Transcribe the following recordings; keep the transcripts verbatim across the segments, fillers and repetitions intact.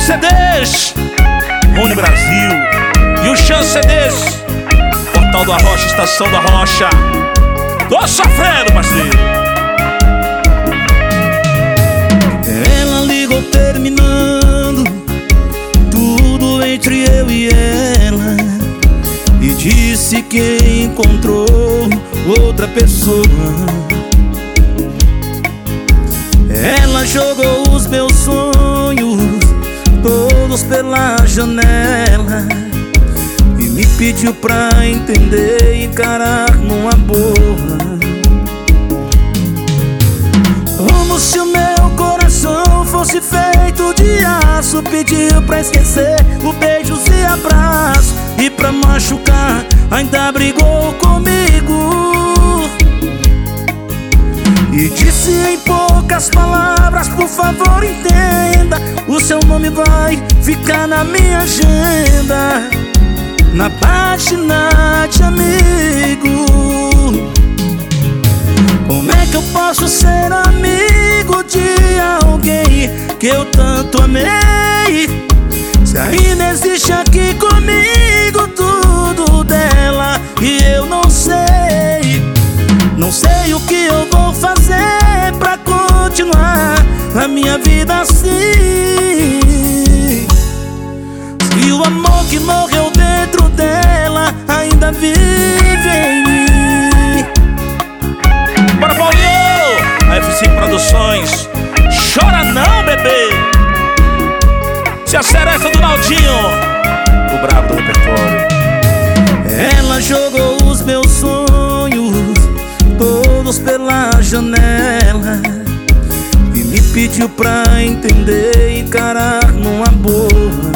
C Ds, Rune Brasil e o Chan C Ds, Portal da Rocha, Estação da Rocha. Tô sofrendo, parceiro. Ela ligou terminando tudo entre eu e ela e disse que encontrou outra pessoa. Ela jogou os meus sonhos todos pela janela e me pediu pra entender e encarar numa boa. Como se o meu coração fosse feito de aço, pediu pra esquecer o beijos e abraço, e pra machucar ainda brigou comigo e disse em poucas palavras: por favor entenda, o seu nome vai ficar na minha agenda, na página de amigo. Como é que eu posso ser amigo de alguém que eu tanto amei, se ainda existe aqui comigo tudo dela e eu não sei? Não sei o que eu vou fazer pra continuar a minha vida assim, se o amor que morreu dentro dela ainda vive em mim. Bora, Paulinho! A F cinco Produções. Chora não, bebê! Se a cereça do Naldinho, o brabo do repertório. Ela jogou os meus sonhos todos pela janela e me pediu pra entender e encarar numa boa.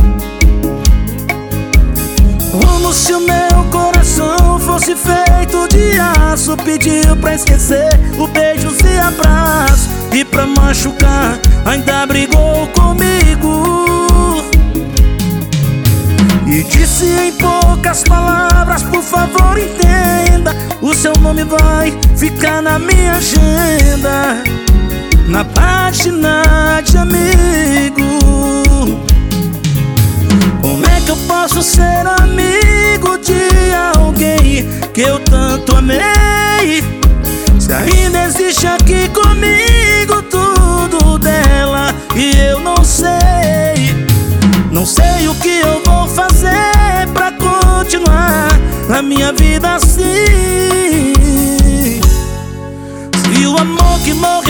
Como se o meu coração fosse feito de aço, pediu pra esquecer o beijos e abraço, e pra machucar ainda brigou comigo e disse em poucas palavras: por favor entenda, o seu nome vai ficar na minha agenda, na página de amigo. Como é que eu posso ser amigo de alguém que eu tanto amei, se ainda existe aqui comigo tudo dela e eu não sei? Não sei o que eu vou fazer pra continuar a minha vida assim, se o amor que morreu